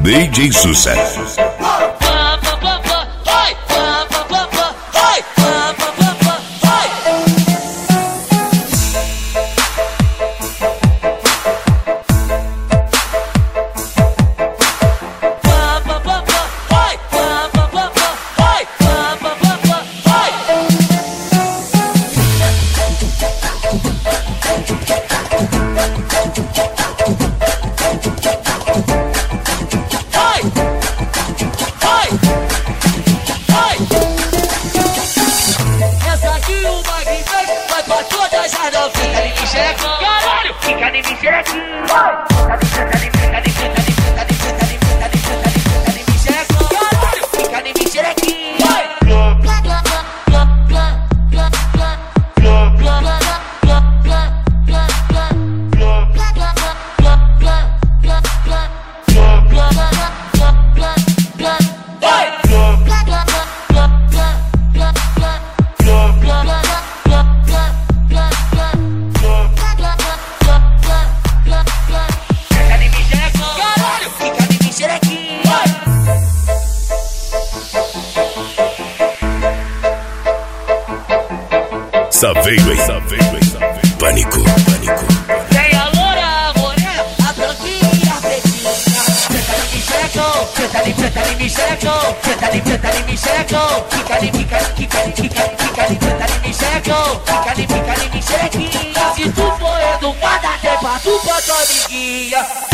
DJ Sucesso. Saveiro, hein? Pânico. Tem a loura, a morena, a branquinha e a pretinha. Senta ali, me xerecão. Senta ali, me xerecão. Fica ali, me xerecão. Fica ali, me xerequinha. Se tu for educada, até pra tu pra tua amiguinha.